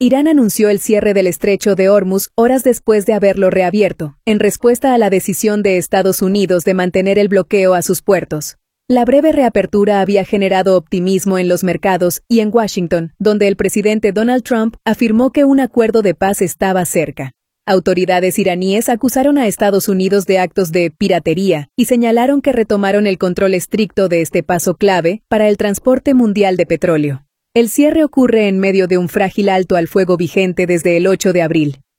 Irán anunció el cierre del estrecho de Hormuz horas después de haberlo reabierto, en respuesta a la decisión de Estados Unidos de mantener el bloqueo a sus puertos. La breve reapertura había generado optimismo en los mercados y en Washington, donde el presidente Donald Trump afirmó que un acuerdo de paz estaba cerca. Autoridades iraníes acusaron a Estados Unidos de actos de piratería y señalaron que retomaron el control estricto de este paso clave para el transporte mundial de petróleo. El cierre ocurre en medio de un frágil alto al fuego vigente desde el 8 de abril,